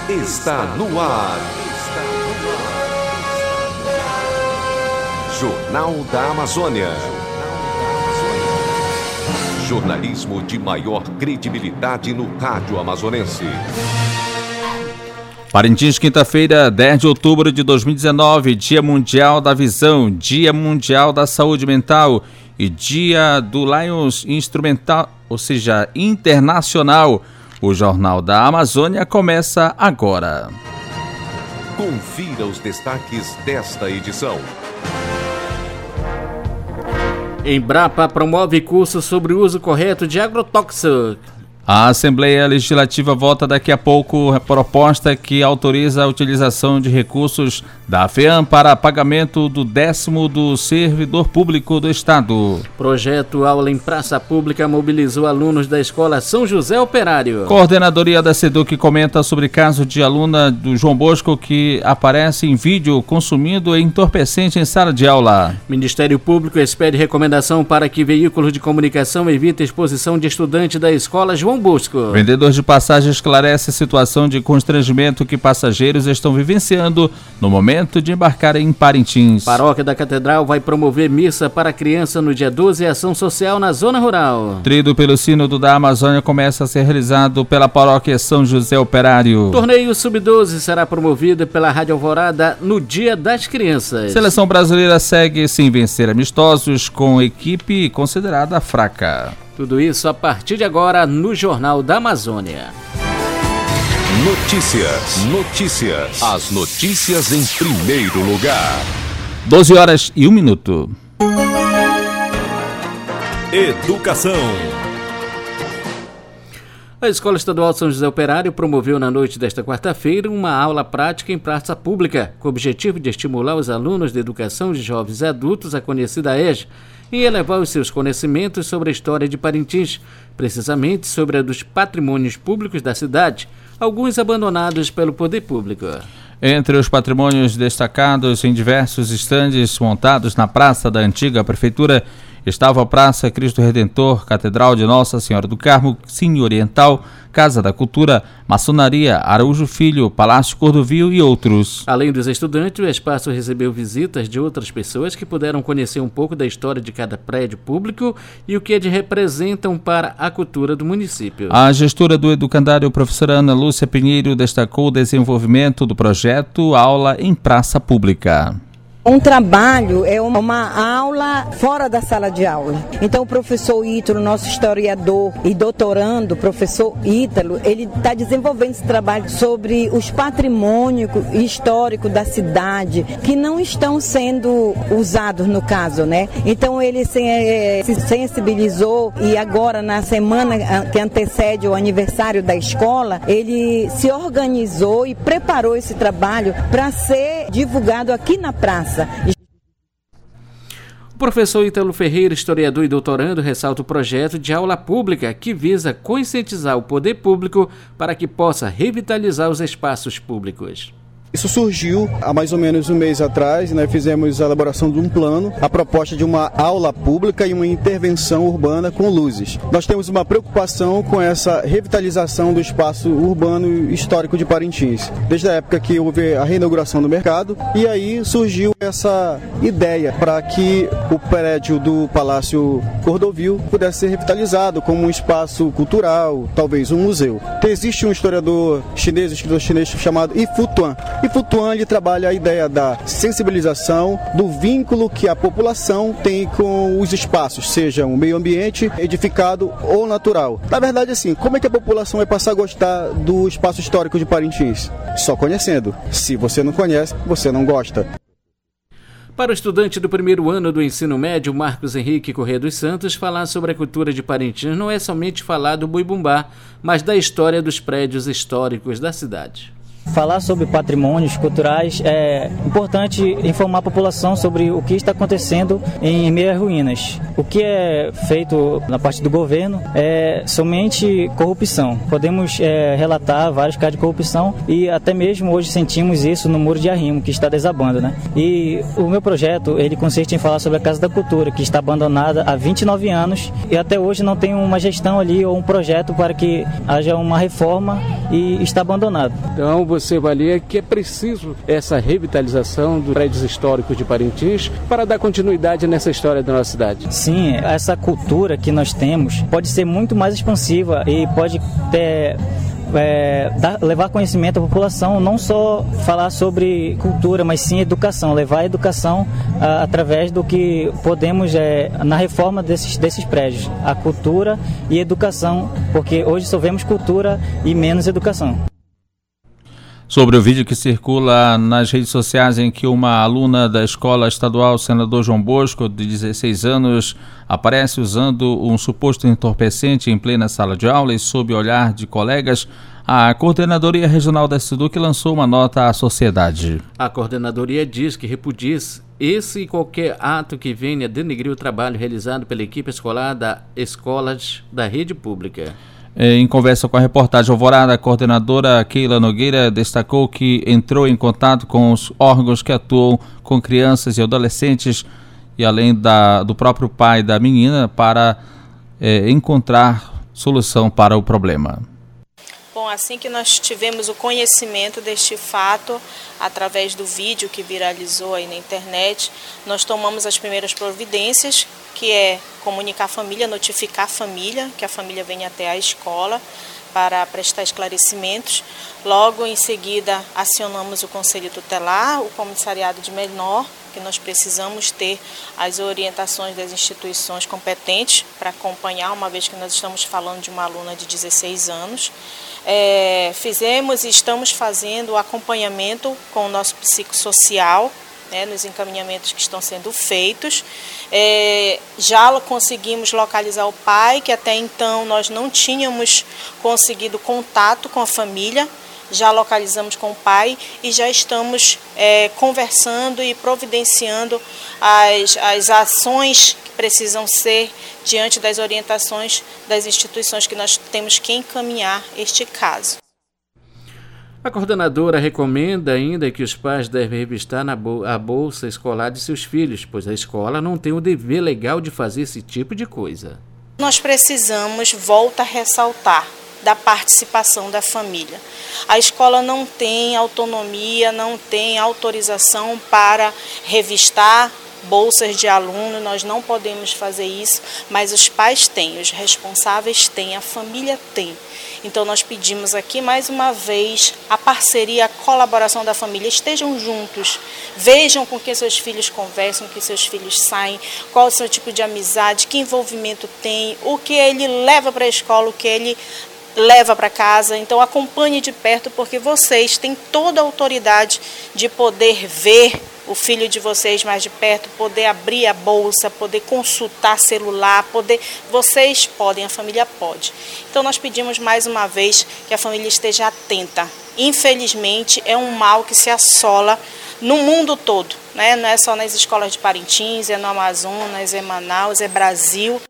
está no ar. Jornal da Amazônia. Jornalismo de maior credibilidade no rádio amazonense. Parintins, quinta-feira, 10 de outubro de 2019, Dia Mundial da Visão, Dia Mundial da Saúde Mental e Dia do Lions Instrumental, ou seja, internacional. O Jornal da Amazônia começa agora. Confira os destaques desta edição. Embrapa promove curso sobre o uso correto de agrotóxicos. A Assembleia Legislativa vota daqui a pouco a proposta que autoriza a utilização de recursos da FEAM para pagamento do 10º do servidor público do Estado. Projeto Aula em Praça Pública mobilizou alunos da Escola São José Operário. Coordenadoria da SEDUC comenta sobre caso de aluna do João Bosco que aparece em vídeo consumindo entorpecente em sala de aula. Ministério Público expede recomendação para que veículos de comunicação evitem exposição de estudante da Escola João Bosco. Vendedor de passagem esclarece a situação de constrangimento que passageiros estão vivenciando no momento de embarcar em Parintins. Paróquia da Catedral vai promover missa para criança no dia 12 e ação social na zona rural. Trido pelo Sínodo da Amazônia começa a ser realizado pela Paróquia São José Operário. Torneio Sub-12 será promovido pela Rádio Alvorada no Dia das Crianças. Seleção brasileira segue sem vencer amistosos com equipe considerada fraca. Tudo isso a partir de agora no Jornal da Amazônia. Notícias. As notícias em primeiro lugar. 12 horas e 1 minuto. Educação. A Escola Estadual São José Operário promoveu na noite desta quarta-feira uma aula prática em praça pública, com o objetivo de estimular os alunos de educação de jovens e adultos a conhecer a EJA e elevar os seus conhecimentos sobre a história de Parintins, precisamente sobre a dos patrimônios públicos da cidade, alguns abandonados pelo poder público. Entre os patrimônios destacados em diversos estandes montados na praça da antiga prefeitura, estava a Praça Cristo Redentor, Catedral de Nossa Senhora do Carmo, Cine Oriental, Casa da Cultura, Maçonaria, Araújo Filho, Palácio Cordovil e outros. Além dos estudantes, o espaço recebeu visitas de outras pessoas que puderam conhecer um pouco da história de cada prédio público e o que eles representam para a cultura do município. A gestora do educandário, professora Ana Lúcia Pinheiro, destacou o desenvolvimento do projeto Aula em Praça Pública. Um trabalho é uma aula fora da sala de aula. Então o professor Ítalo, nosso historiador e doutorando, professor Ítalo, ele está desenvolvendo esse trabalho sobre os patrimônios históricos da cidade que não estão sendo usados no caso, né? Então ele se sensibilizou e agora na semana que antecede o aniversário da escola, ele se organizou e preparou esse trabalho para ser divulgado aqui na praça. O professor Ítalo Ferreira, historiador e doutorando, ressalta o projeto de aula pública que visa conscientizar o poder público para que possa revitalizar os espaços públicos. Isso surgiu há mais ou menos um mês atrás, né? Fizemos a elaboração de um plano, a proposta de uma aula pública e uma intervenção urbana com luzes. Nós temos uma preocupação com essa revitalização do espaço urbano histórico de Parintins, desde a época que houve a reinauguração do mercado, e aí surgiu essa ideia para que o prédio do Palácio Cordovil pudesse ser revitalizado como um espaço cultural, talvez um museu. Existe um escritor chinês chamado Yi-Fu Tuan. E Futuan, ele trabalha a ideia da sensibilização, do vínculo que a população tem com os espaços, seja um meio ambiente, edificado ou natural. Na verdade, assim, como é que a população vai passar a gostar do espaço histórico de Parintins? Só conhecendo. Se você não conhece, você não gosta. Para o estudante do primeiro ano do ensino médio, Marcos Henrique Corrêa dos Santos, falar sobre a cultura de Parintins não é somente falar do Boi-Bumbá, mas da história dos prédios históricos da cidade. Falar sobre patrimônios culturais é importante informar a população sobre o que está acontecendo em meio às ruínas. O que é feito na parte do governo é somente corrupção. Podemos relatar vários casos de corrupção e até mesmo hoje sentimos isso no Muro de Arrimo, que está desabando, né? E o meu projeto, ele consiste em falar sobre a Casa da Cultura, que está abandonada há 29 anos e até hoje não tem uma gestão ali ou um projeto para que haja uma reforma e está abandonado. Então você avalia que é preciso essa revitalização dos prédios históricos de Parintins para dar continuidade nessa história da nossa cidade? Sim, essa cultura que nós temos pode ser muito mais expansiva e pode levar conhecimento à população, não só falar sobre cultura, mas sim educação, levar a educação através do que podemos na reforma desses prédios, a cultura e educação, porque hoje só vemos cultura e menos educação. Sobre o vídeo que circula nas redes sociais em que uma aluna da Escola Estadual Senador João Bosco, de 16 anos, aparece usando um suposto entorpecente em plena sala de aula e sob o olhar de colegas, a Coordenadoria Regional da SEDUC lançou uma nota à sociedade. A Coordenadoria diz que repudia esse e qualquer ato que venha denegrir o trabalho realizado pela equipe escolar das escolas da rede pública. Em conversa com a reportagem Alvorada, a coordenadora Keila Nogueira destacou que entrou em contato com os órgãos que atuam com crianças e adolescentes e além do próprio pai da menina para encontrar solução para o problema. Bom, assim que nós tivemos o conhecimento deste fato, através do vídeo que viralizou aí na internet, nós tomamos as primeiras providências, que é comunicar a família, notificar a família, que a família venha até a escola para prestar esclarecimentos. Logo em seguida, acionamos o Conselho Tutelar, o Comissariado de Menor, que nós precisamos ter as orientações das instituições competentes para acompanhar, uma vez que nós estamos falando de uma aluna de 16 anos. Fizemos e estamos fazendo o acompanhamento com o nosso psicossocial, nos encaminhamentos que estão sendo feitos. Já conseguimos localizar o pai, que até então nós não tínhamos conseguido contato com a família. Já localizamos com o pai e já estamos conversando e providenciando as ações que precisam ser diante das orientações das instituições que nós temos que encaminhar este caso. A coordenadora recomenda ainda que os pais devem revistar a bolsa escolar de seus filhos, pois a escola não tem o dever legal de fazer esse tipo de coisa. Nós precisamos, volta a ressaltar, da participação da família. A escola não tem autonomia, não tem autorização para revistar bolsas de aluno, nós não podemos fazer isso, mas os pais têm, os responsáveis têm, a família tem. Então nós pedimos aqui mais uma vez a parceria, a colaboração da família, estejam juntos, vejam com que seus filhos conversam, com que seal filhos saem, qual é o seu tipo de amizade, que envolvimento tem, o que ele leva para a escola, o que ele leva para casa. Então acompanhe de perto, porque vocês têm toda a autoridade de poder ver o filho de vocês mais de perto, poder abrir a bolsa, poder consultar celular, vocês podem, a família pode. Então nós pedimos mais uma vez que a família esteja atenta. Infelizmente é um mal que se assola no mundo todo, não é só nas escolas de Parintins, é no Amazonas, é Manaus, é Brasil.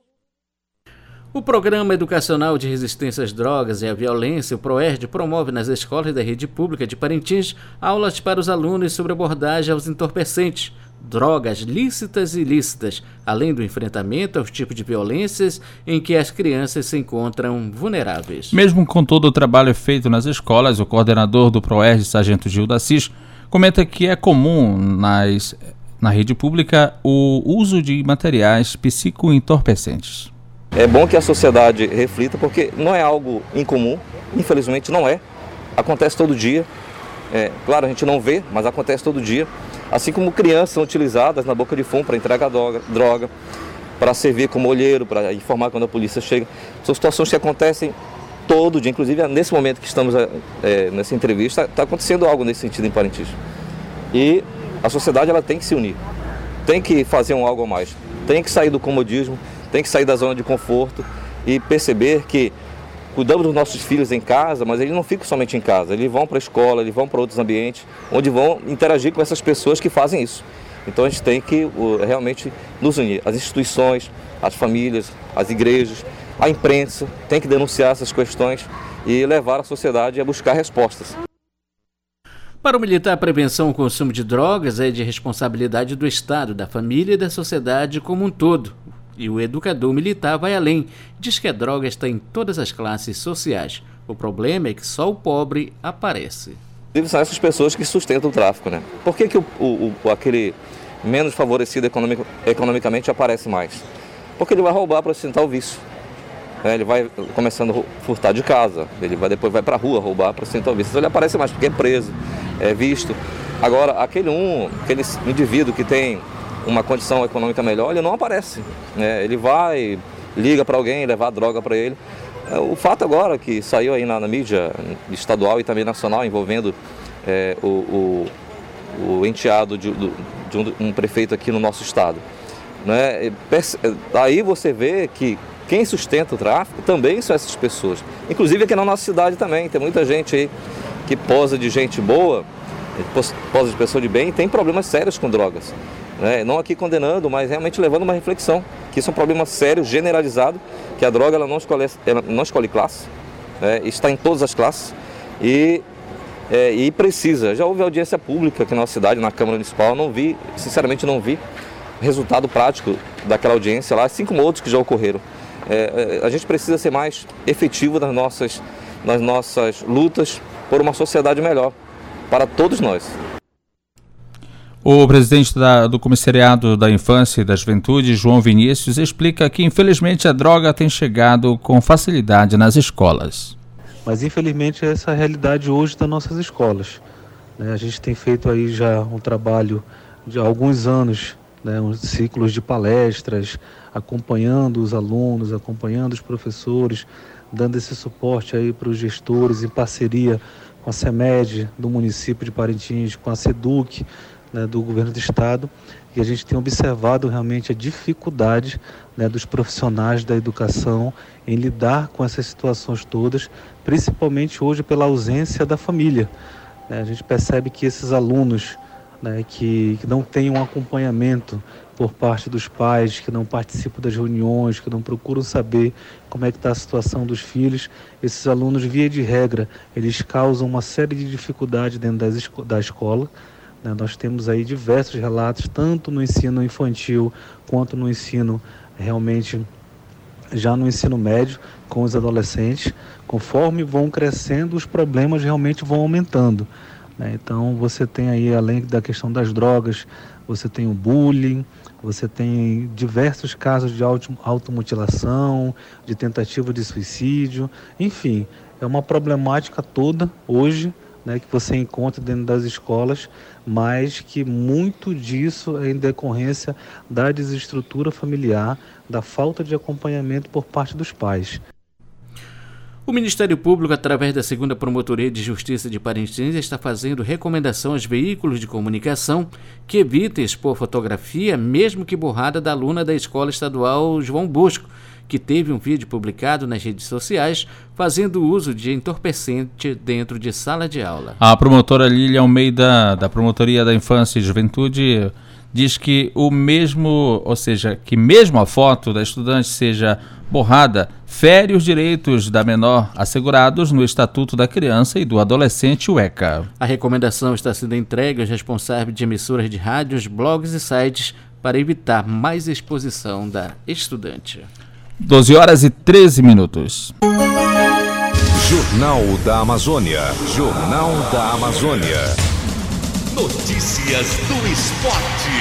O Programa Educacional de Resistência às Drogas e à Violência, o PROERD, promove nas escolas da rede pública de Parintins aulas para os alunos sobre abordagem aos entorpecentes, drogas lícitas e ilícitas, além do enfrentamento aos tipos de violências em que as crianças se encontram vulneráveis. Mesmo com todo o trabalho feito nas escolas, o coordenador do PROERD, Sargento Gilda Assis, comenta que é comum na rede pública o uso de materiais psicoentorpecentes. É bom que a sociedade reflita, porque não é algo incomum, infelizmente não é. Acontece todo dia. Claro, a gente não vê, mas acontece todo dia. Assim como crianças são utilizadas na boca de fumo para entregar droga, para servir como olheiro, para informar quando a polícia chega. São situações que acontecem todo dia. Inclusive, nesse momento que estamos nessa entrevista, está acontecendo algo nesse sentido em Parintins. E a sociedade ela tem que se unir, tem que fazer algo a mais, tem que sair do comodismo, tem que sair da zona de conforto e perceber que cuidamos dos nossos filhos em casa, mas eles não ficam somente em casa, eles vão para a escola, eles vão para outros ambientes, onde vão interagir com essas pessoas que fazem isso. Então a gente tem que realmente nos unir, as instituições, as famílias, as igrejas, a imprensa, tem que denunciar essas questões e levar a sociedade a buscar respostas. Para o militar, a prevenção ao consumo de drogas é de responsabilidade do Estado, da família e da sociedade como um todo. E o educador militar vai além, diz que a droga está em todas as classes sociais. O problema é que só o pobre aparece. São essas pessoas que sustentam o tráfico, né? Por que aquele menos favorecido economicamente aparece mais? Porque ele vai roubar para sustentar o vício. Ele vai começando a furtar de casa, depois vai para a rua roubar para sustentar o vício. Então ele aparece mais porque é preso, é visto. Agora, aquele indivíduo que tem uma condição econômica melhor, ele não aparece. Ele vai, liga para alguém, levar droga para ele. O fato agora que saiu aí na mídia estadual e também nacional envolvendo o enteado de um prefeito aqui no nosso estado. Aí você vê que quem sustenta o tráfico também são essas pessoas. Inclusive aqui na nossa cidade também, tem muita gente aí que posa de gente boa, posa de pessoa de bem e tem problemas sérios com drogas. Não aqui condenando, mas realmente levando uma reflexão, que isso é um problema sério, generalizado, que a droga ela não escolhe classe, está em todas as classes e precisa. Já houve audiência pública aqui na nossa cidade, na Câmara Municipal, sinceramente não vi resultado prático daquela audiência lá, assim como outros que já ocorreram. A gente precisa ser mais efetivo nas nossas lutas por uma sociedade melhor, para todos nós. O presidente do Comissariado da Infância e da Juventude, João Vinícius, explica que, infelizmente, a droga tem chegado com facilidade nas escolas. Mas, infelizmente, essa é a realidade hoje das nossas escolas. A gente tem feito aí já um trabalho de alguns anos, uns ciclos de palestras, acompanhando os alunos, acompanhando os professores, dando esse suporte aí para os gestores, em parceria com a CEMED do município de Parintins, com a SEDUC, do governo do estado, e a gente tem observado realmente a dificuldade dos profissionais da educação em lidar com essas situações todas, principalmente hoje pela ausência da família. A gente percebe que esses alunos que não têm um acompanhamento por parte dos pais, que não participam das reuniões, que não procuram saber como é que está a situação dos filhos, esses alunos, via de regra, eles causam uma série de dificuldades dentro da escola. Nós temos aí diversos relatos, tanto no ensino infantil quanto no ensino realmente já no ensino médio com os adolescentes. Conforme vão crescendo, os problemas realmente vão aumentando. Então você tem aí, além da questão das drogas, você tem o bullying, você tem diversos casos de automutilação, de tentativa de suicídio, enfim, é uma problemática toda hoje, que você encontra dentro das escolas, mas que muito disso é em decorrência da desestrutura familiar, da falta de acompanhamento por parte dos pais. O Ministério Público, através da 2ª Promotoria de Justiça de Parintins, está fazendo recomendação aos veículos de comunicação que evitem expor fotografia, mesmo que borrada, da aluna da Escola Estadual João Bosco, que teve um vídeo publicado nas redes sociais fazendo uso de entorpecente dentro de sala de aula. A promotora Lília Almeida, da Promotoria da Infância e Juventude, diz que que mesmo a foto da estudante seja borrada, fere os direitos da menor assegurados no Estatuto da Criança e do Adolescente, o ECA. A recomendação está sendo entregue aos responsáveis de emissoras de rádios, blogs e sites para evitar mais exposição da estudante. 12h13. Jornal da Amazônia. Jornal da Amazônia. Notícias do esporte.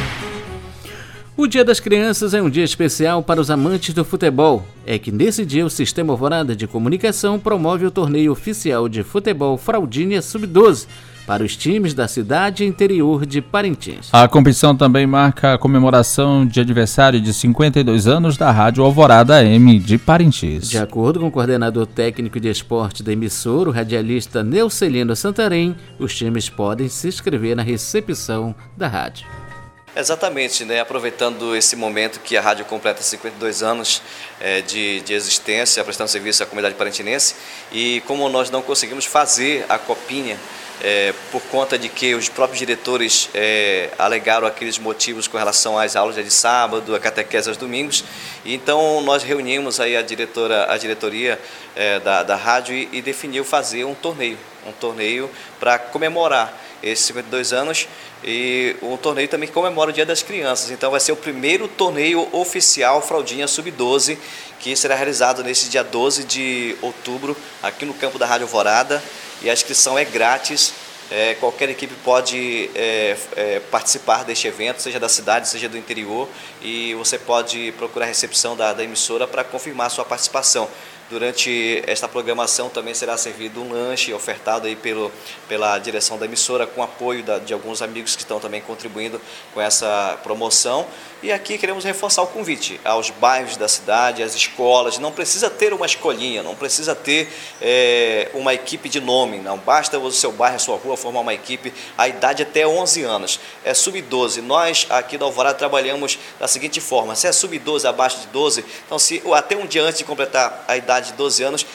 O Dia das Crianças é um dia especial para os amantes do futebol. É que nesse dia o Sistema Alvorada de Comunicação promove o torneio oficial de futebol Fraldinha Sub-12 para os times da cidade e interior de Parintins. A competição também marca a comemoração de aniversário de 52 anos da Rádio Alvorada AM de Parintins. De acordo com o coordenador técnico de esporte da emissora, o radialista Neucelino Santarém, os times podem se inscrever na recepção da rádio. Exatamente, aproveitando esse momento que a rádio completa 52 anos de existência, prestando serviço à comunidade parintinense, e como nós não conseguimos fazer a copinha, por conta de que os próprios diretores alegaram aqueles motivos com relação às aulas de sábado, a catequese aos domingos, e então nós reunimos aí a diretoria da rádio e definiu fazer um torneio para comemorar esses 52 anos, e um torneio também que comemora o Dia das Crianças. Então vai ser o primeiro torneio oficial Fraldinha Sub-12, que será realizado nesse dia 12 de outubro, aqui no campo da Rádio Alvorada, e a inscrição é grátis. Qualquer equipe pode participar deste evento, seja da cidade, seja do interior, e você pode procurar a recepção da emissora para confirmar sua participação. Durante esta programação também será servido um lanche ofertado aí pela direção da emissora, com apoio de alguns amigos que estão também contribuindo com essa promoção. E aqui queremos reforçar o convite aos bairros da cidade, às escolas. Não precisa ter uma escolinha, não precisa ter uma equipe de nome, não. Basta o seu bairro, a sua rua formar uma equipe. A idade até 11 anos. É sub-12. Nós aqui da Alvorada trabalhamos da seguinte forma: se é sub-12, abaixo de 12, então se até um dia antes de completar a idade de 12 anos,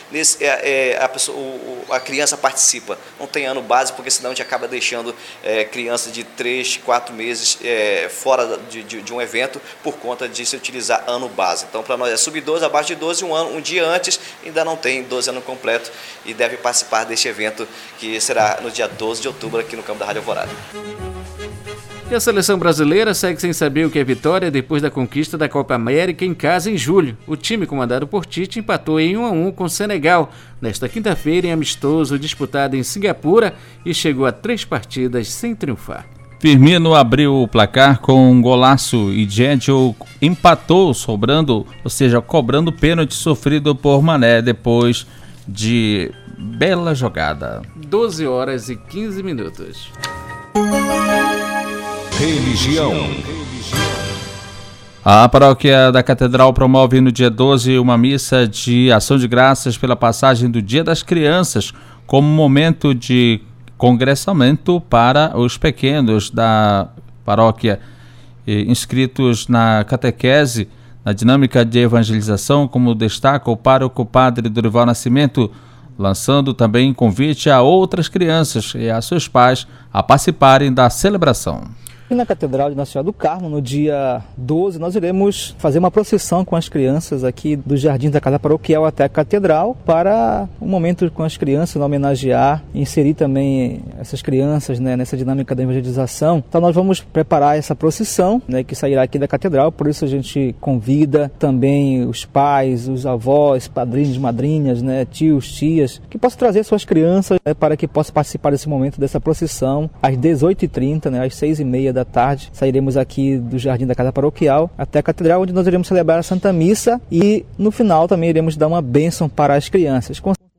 a criança participa. Não tem ano base, porque senão a gente acaba deixando crianças de 3, 4 meses fora de um evento por conta de se utilizar ano base. Então, para nós é sub-12, abaixo de 12, um dia antes, ainda não tem 12 anos completo e deve participar deste evento, que será no dia 12 de outubro aqui no campo da Rádio Alvorada. E a seleção brasileira segue sem saber o que é vitória depois da conquista da Copa América em casa em julho. O time comandado por Tite empatou em 1-1 com o Senegal nesta quinta-feira em amistoso disputado em Singapura e chegou a 3 partidas sem triunfar. Firmino abriu o placar com um golaço e Diego empatou, cobrando pênalti sofrido por Mané depois de bela jogada. 12 horas e 15 minutos. Religião. A paróquia da Catedral promove no dia 12 uma missa de ação de graças pela passagem do Dia das Crianças, como momento de congressamento para os pequenos da paróquia inscritos na catequese, na dinâmica de evangelização, como destaca o pároco Padre Dorival Nascimento, lançando também convite a outras crianças e a seus pais a participarem da celebração. E na Catedral de Nossa Senhora do Carmo, no dia 12, nós iremos fazer uma procissão com as crianças aqui do Jardim da Casa Paroquial até a Catedral, para um momento com as crianças, homenagear, inserir também essas crianças, né, nessa dinâmica da evangelização. Então nós vamos preparar essa procissão, né, que sairá aqui da Catedral, por isso a gente convida também os pais, os avós, padrinhos, madrinhas, né, tios, tias, que possam trazer suas crianças, né, para que possam participar desse momento, dessa procissão, às 18h30, né, às 6h30 da tarde, sairemos aqui do Jardim da Casa Paroquial até a Catedral, onde nós iremos celebrar a Santa Missa e no final também iremos dar uma bênção para as crianças.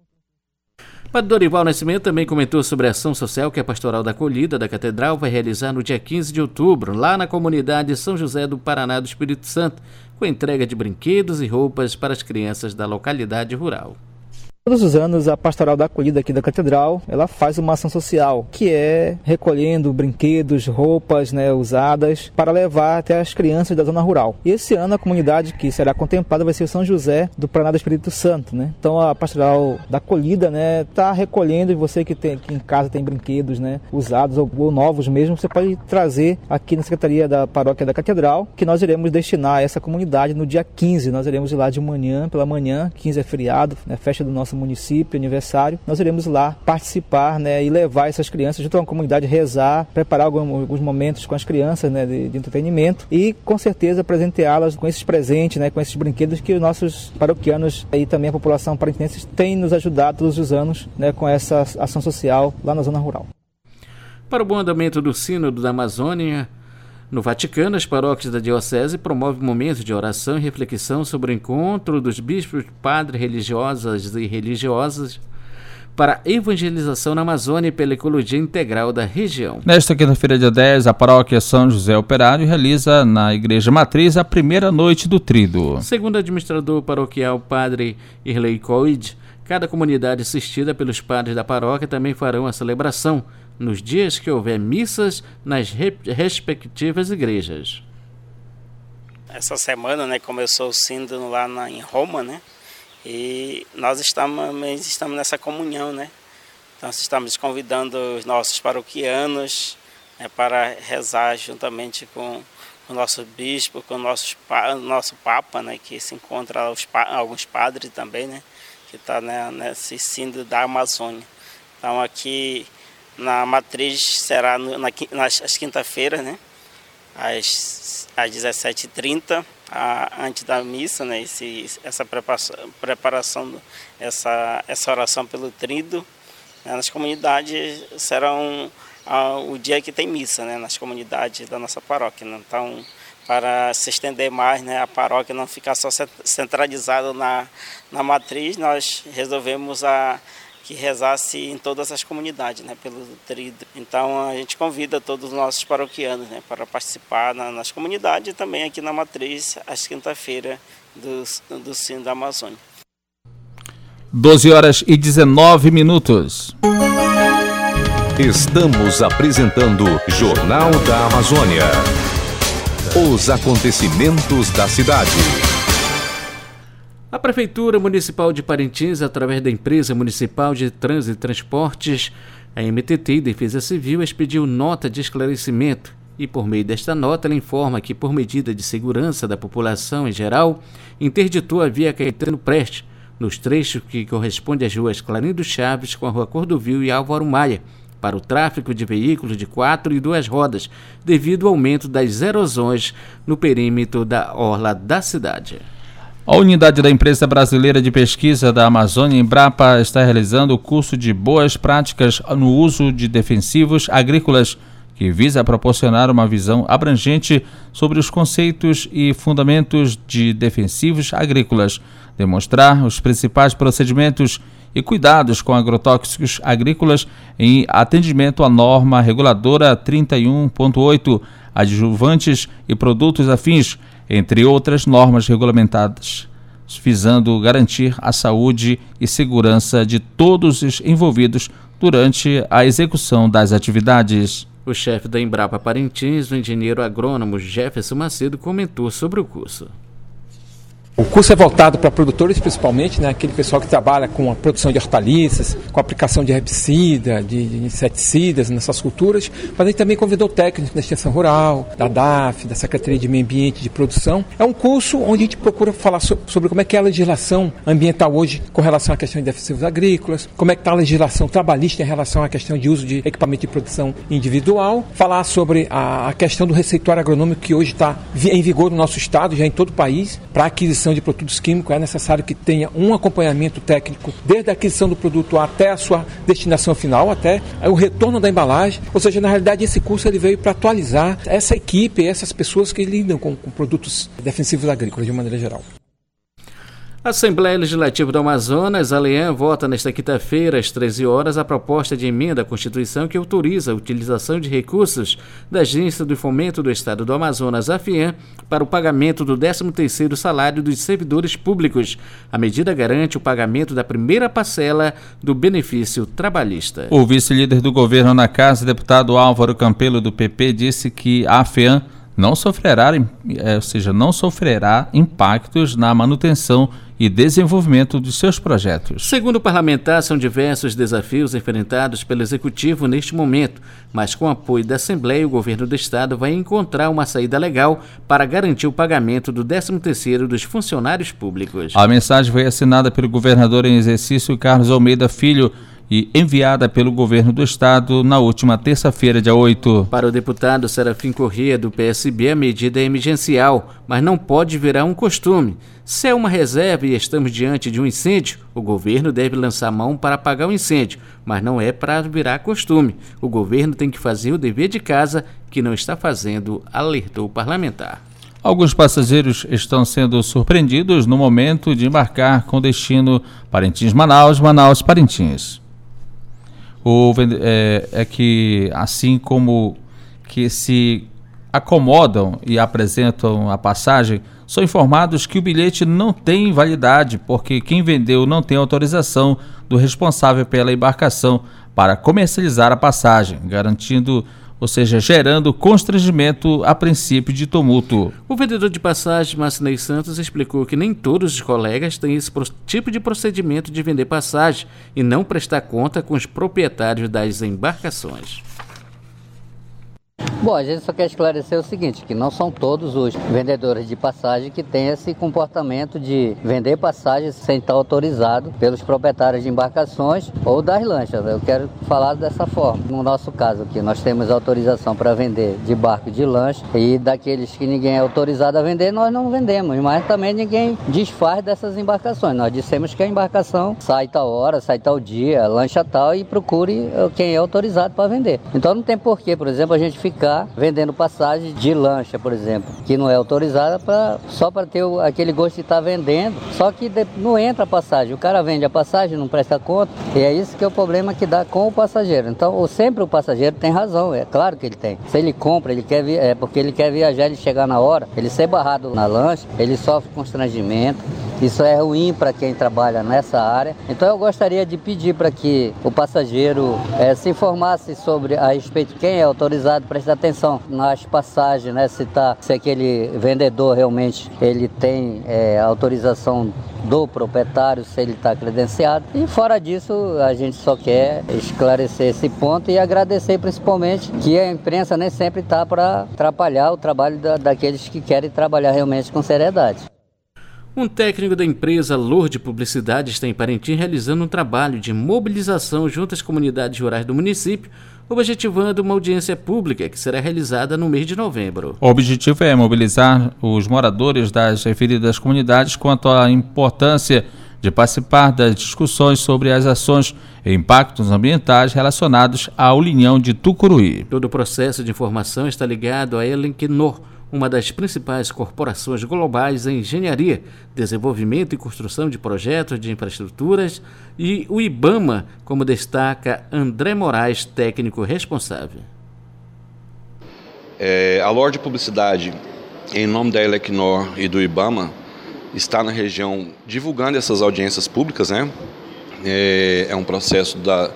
Padre Dorival Nascimento também comentou sobre a ação social que a Pastoral da Acolhida da Catedral vai realizar no dia 15 de outubro, lá na comunidade São José do Paraná do Espírito Santo, com entrega de brinquedos e roupas para as crianças da localidade rural. Todos os anos a Pastoral da Acolhida aqui da Catedral, ela faz uma ação social, que é recolhendo brinquedos, roupas, né, usadas, para levar até as crianças da zona rural. E esse ano a comunidade que será contemplada vai ser o São José do Paraná do Espírito Santo, né? Então a Pastoral da Acolhida, né, está recolhendo, e você que em casa tem brinquedos, né, usados ou novos mesmo, você pode trazer aqui na Secretaria da Paróquia da Catedral, que nós iremos destinar a essa comunidade no dia 15. Nós iremos ir lá de manhã, pela manhã, 15 é feriado, né, festa do nosso município, aniversário, nós iremos lá participar, né, e levar essas crianças junto à comunidade, rezar, preparar alguns momentos com as crianças, né, de entretenimento, e com certeza presenteá-las com esses presentes, né, com esses brinquedos que os nossos paroquianos e também a população parintinense têm nos ajudado todos os anos, né, com essa ação social lá na zona rural. Para o bom andamento do Sínodo da Amazônia, no Vaticano, as paróquias da Diocese promovem momentos de oração e reflexão sobre o encontro dos bispos, padres religiosos e religiosas para a evangelização na Amazônia e pela ecologia integral da região. Nesta quinta-feira, dia 10, a paróquia São José Operário realiza na Igreja Matriz a primeira noite do Tríduo. Segundo o administrador paroquial Padre Irley Coide, cada comunidade assistida pelos padres da paróquia também farão a celebração nos dias que houver missas nas respectivas igrejas. Essa semana, né, começou o sínodo lá em Roma, né, e nós estamos nessa comunhão, né, então estamos convidando os nossos paroquianos, né, para rezar juntamente com o nosso bispo, com o nosso Papa, né, que se encontra alguns padres também, né, que está, né, nesse sínodo da Amazônia. Então aqui na matriz será nas quinta-feiras, né? Às 17h30, antes da missa, né? Essa preparação, essa oração pelo tríduo, né? Nas comunidades será o dia que tem missa, né? Nas comunidades da nossa paróquia, né? Então, para se estender mais, né? A paróquia não ficar só centralizada na matriz, nós resolvemos que rezasse em todas as comunidades, né, pelo tríduo. Então a gente convida todos os nossos paroquianos, né, para participar nas comunidades e também aqui na matriz, às quinta-feira do Sino da Amazônia. 12h19. Estamos apresentando Jornal da Amazônia. Os acontecimentos da cidade. A Prefeitura Municipal de Parintins, através da Empresa Municipal de Trânsito e Transportes, a MTT e Defesa Civil, expediu nota de esclarecimento e, por meio desta nota, ela informa que, por medida de segurança da população em geral, interditou a via Caetano Preste, nos trechos que correspondem às ruas Clarindo Chaves com a Rua Cordovil e Álvaro Maia, para o tráfego de veículos de 4 e 2 rodas, devido ao aumento das erosões no perímetro da orla da cidade. A unidade da Empresa Brasileira de Pesquisa da Amazônia, Embrapa, está realizando o curso de Boas Práticas no Uso de Defensivos Agrícolas, que visa proporcionar uma visão abrangente sobre os conceitos e fundamentos de defensivos agrícolas, demonstrar os principais procedimentos e cuidados com agrotóxicos agrícolas em atendimento à norma reguladora 31.8, adjuvantes e produtos afins, entre outras normas regulamentadas, visando garantir a saúde e segurança de todos os envolvidos durante a execução das atividades. O chefe da Embrapa Parintins, o engenheiro agrônomo Jefferson Macedo, comentou sobre o curso. O curso é voltado para produtores principalmente, né, aquele pessoal que trabalha com a produção de hortaliças, com a aplicação de herbicida, de inseticidas nessas culturas, mas a gente também convidou técnicos da extensão rural, da DAF, da Secretaria de Meio Ambiente e de Produção. É um curso onde a gente procura falar sobre como é que é a legislação ambiental hoje com relação à questão de defensivos agrícolas, como é que está a legislação trabalhista em relação à questão de uso de equipamento de produção individual, falar sobre a questão do receituário agronômico que hoje está em vigor no nosso estado, já em todo o país, para aquisição de produtos químicos. É necessário que tenha um acompanhamento técnico desde a aquisição do produto até a sua destinação final, até o retorno da embalagem. Ou seja, na realidade esse curso ele veio para atualizar essa equipe, essas pessoas que lidam com produtos defensivos agrícolas de maneira geral. A Assembleia Legislativa do Amazonas, ALEAM, vota nesta quinta-feira, às 13 horas, a proposta de emenda à Constituição que autoriza a utilização de recursos da Agência do Fomento do Estado do Amazonas, AFIAM, para o pagamento do 13º salário dos servidores públicos. A medida garante o pagamento da primeira parcela do benefício trabalhista. O vice-líder do governo na Casa, deputado Álvaro Campelo, do PP, disse que a AFIAM não sofrerá impactos na manutenção e desenvolvimento de seus projetos. Segundo o parlamentar, são diversos desafios enfrentados pelo Executivo neste momento, mas com o apoio da Assembleia, o governo do Estado vai encontrar uma saída legal para garantir o pagamento do 13º dos funcionários públicos. A mensagem foi assinada pelo governador em exercício Carlos Almeida Filho e enviada pelo governo do estado na última terça-feira, dia 8. Para o deputado Serafim Corrêa, do PSB, a medida é emergencial, mas não pode virar um costume. Se é uma reserva e estamos diante de um incêndio, o governo deve lançar mão para apagar o incêndio, mas não é para virar costume. O governo tem que fazer o dever de casa, que não está fazendo, alertou o parlamentar. Alguns passageiros estão sendo surpreendidos no momento de embarcar com destino Parintins-Manaus, Manaus-Parintins. Que assim como que se acomodam e apresentam a passagem, são informados que o bilhete não tem validade, porque quem vendeu não tem autorização do responsável pela embarcação para comercializar a passagem, gerando constrangimento a princípio de tumulto. O vendedor de passagem, Marcinei Santos, explicou que nem todos os colegas têm esse tipo de procedimento de vender passagem e não prestar conta com os proprietários das embarcações. Bom, a gente só quer esclarecer o seguinte, que não são todos os vendedores de passagem que têm esse comportamento de vender passagens sem estar autorizado pelos proprietários de embarcações ou das lanchas. Eu quero falar dessa forma. No nosso caso aqui, nós temos autorização para vender de barco e de lancha, e daqueles que ninguém é autorizado a vender, nós não vendemos, mas também ninguém desfaz dessas embarcações. Nós dissemos que a embarcação sai tal hora, sai tal dia, lancha tal, e procure quem é autorizado para vender. Então não tem porquê, por exemplo, a gente ficar vendendo passagem de lancha, por exemplo, que não é autorizada só para ter aquele gosto de estar vendendo, só que não entra a passagem. O cara vende a passagem, não presta conta, e é isso que é o problema que dá com o passageiro. Então, sempre o passageiro tem razão, é claro que ele tem. Se ele compra, porque ele quer viajar, ele chegar na hora, ele ser barrado na lancha, ele sofre constrangimento. Isso é ruim para quem trabalha nessa área. Então eu gostaria de pedir para que o passageiro se informasse a respeito de quem é autorizado, prestar atenção nas passagens, né? Se aquele vendedor realmente ele tem autorização do proprietário, se ele está credenciado. E fora disso, a gente só quer esclarecer esse ponto e agradecer principalmente que a imprensa nem sempre está para atrapalhar o trabalho daqueles que querem trabalhar realmente com seriedade. Um técnico da empresa Lourdes Publicidade está em Parintins realizando um trabalho de mobilização junto às comunidades rurais do município, objetivando uma audiência pública que será realizada no mês de novembro. O objetivo é mobilizar os moradores das referidas comunidades quanto à importância de participar das discussões sobre as ações e impactos ambientais relacionados ao linhão de Tucuruí. Todo o processo de informação está ligado à Elenquinor, uma das principais corporações globais em engenharia, desenvolvimento e construção de projetos de infraestruturas, e o IBAMA, como destaca André Moraes, técnico responsável. A Lourdes Publicidade, em nome da Elenquinor e do IBAMA, está na região divulgando essas audiências públicas, né? É um processo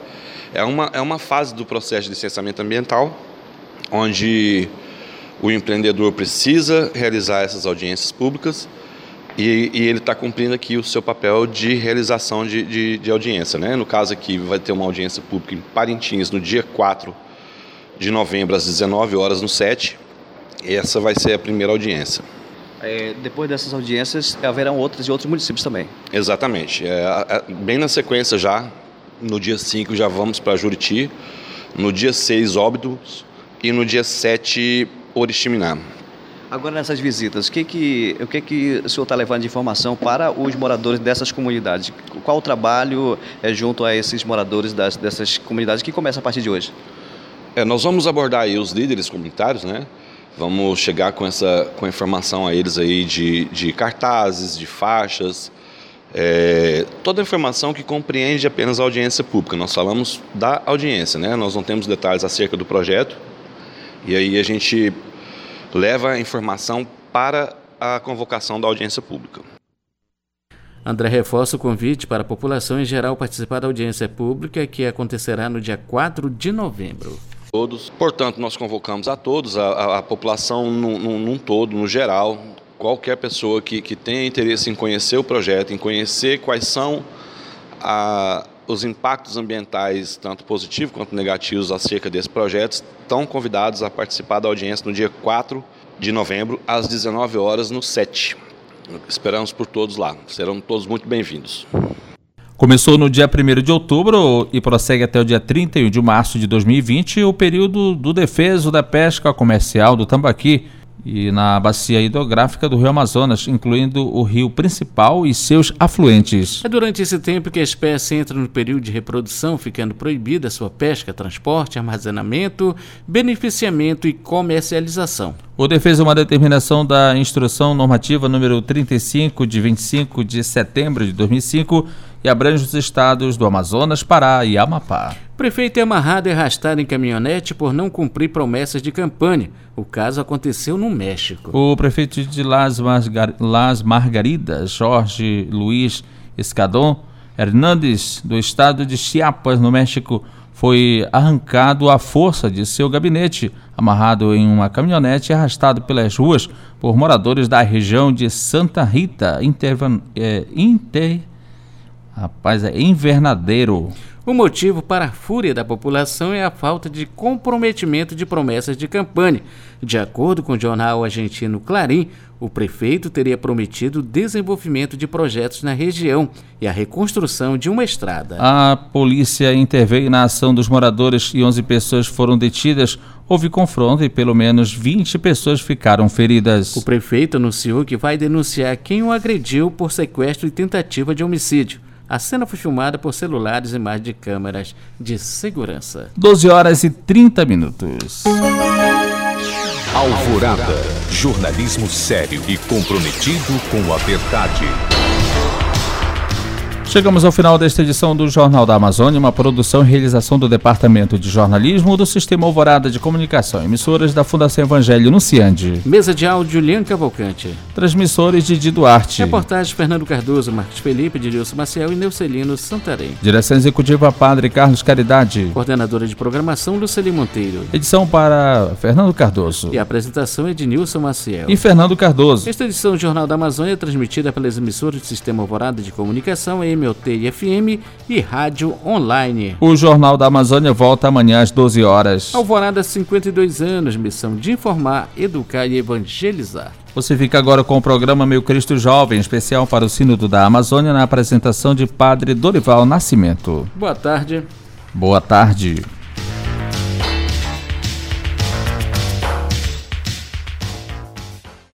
é uma fase do processo de licenciamento ambiental, onde o empreendedor precisa realizar essas audiências públicas e ele está cumprindo aqui o seu papel de realização de audiência, né? No caso aqui, vai ter uma audiência pública em Parintins no dia 4 de novembro, às 19 horas, no 7. Essa vai ser a primeira audiência. Depois dessas audiências, haverão outras de outros municípios também. Exatamente. Bem na sequência já, no dia 5 já vamos para Juriti, no dia 6 Óbidos e no dia 7 Oriximiná. Agora, nessas visitas, o que o senhor está levando de informação para os moradores dessas comunidades? Qual o trabalho junto a esses moradores dessas comunidades que começa a partir de hoje? Nós vamos abordar aí os líderes comunitários, né? Vamos chegar com informação a eles aí de cartazes, de faixas, toda a informação que compreende apenas a audiência pública. Nós falamos da audiência, né? Nós não temos detalhes acerca do projeto, e aí a gente leva a informação para a convocação da audiência pública. André reforça o convite para a população em geral participar da audiência pública, que acontecerá no dia 4 de novembro. Portanto, nós convocamos a todos, a população num todo, no geral, qualquer pessoa que tenha interesse em conhecer o projeto, em conhecer quais são os impactos ambientais, tanto positivos quanto negativos, acerca desse projeto, estão convidados a participar da audiência no dia 4 de novembro, às 19 horas, no 7. Esperamos por todos lá. Serão todos muito bem-vindos. Começou no dia 1º de outubro e prossegue até o dia 31 de março de 2020 o período do defeso da pesca comercial do tambaqui e na bacia hidrográfica do Rio Amazonas, incluindo o rio principal e seus afluentes. É durante esse tempo que a espécie entra no período de reprodução, ficando proibida sua pesca, transporte, armazenamento, beneficiamento e comercialização. O defeso é uma determinação da Instrução Normativa número 35, de 25 de setembro de 2005, e abrange os estados do Amazonas, Pará e Amapá. Prefeito é amarrado e arrastado em caminhonete por não cumprir promessas de campanha. O caso aconteceu no México. O prefeito de Las Margaridas, Jorge Luiz Escadón Hernández, do estado de Chiapas, no México, foi arrancado à força de seu gabinete, amarrado em uma caminhonete e arrastado pelas ruas por moradores da região de Santa Rita, Invernadeiro. O motivo para a fúria da população é a falta de comprometimento de promessas de campanha. De acordo com o jornal argentino Clarín, o prefeito teria prometido o desenvolvimento de projetos na região e a reconstrução de uma estrada. A polícia interveio na ação dos moradores e 11 pessoas foram detidas. Houve confronto e pelo menos 20 pessoas ficaram feridas. O prefeito anunciou que vai denunciar quem o agrediu por sequestro e tentativa de homicídio. A cena foi filmada por celulares e imagens de câmeras de segurança. 12h30. Alvorada. Jornalismo sério e comprometido com a verdade. Chegamos ao final desta edição do Jornal da Amazônia, uma produção e realização do Departamento de Jornalismo do Sistema Alvorada de Comunicação, emissoras da Fundação Evangelho no Ciande. Mesa de áudio, Lian Cavalcante. Transmissores, Didi Duarte. Reportagens, Fernando Cardoso, Marcos Felipe, Dilson Maciel e Neucelino Santarém. Direção Executiva, Padre Carlos Caridade. Coordenadora de Programação, Luceli Monteiro. Edição para Fernando Cardoso. E a apresentação é de Nilson Maciel. E Fernando Cardoso. Esta edição do Jornal da Amazônia é transmitida pelas emissoras do Sistema Alvorada de Comunicação, MOT FM e Rádio Online. O Jornal da Amazônia volta amanhã às 12 horas. Alvorada, 52 anos, missão de informar, educar e evangelizar. Você fica agora com o programa Meu Cristo Jovem, especial para o Sínodo da Amazônia, na apresentação de Padre Dorival Nascimento. Boa tarde. Boa tarde.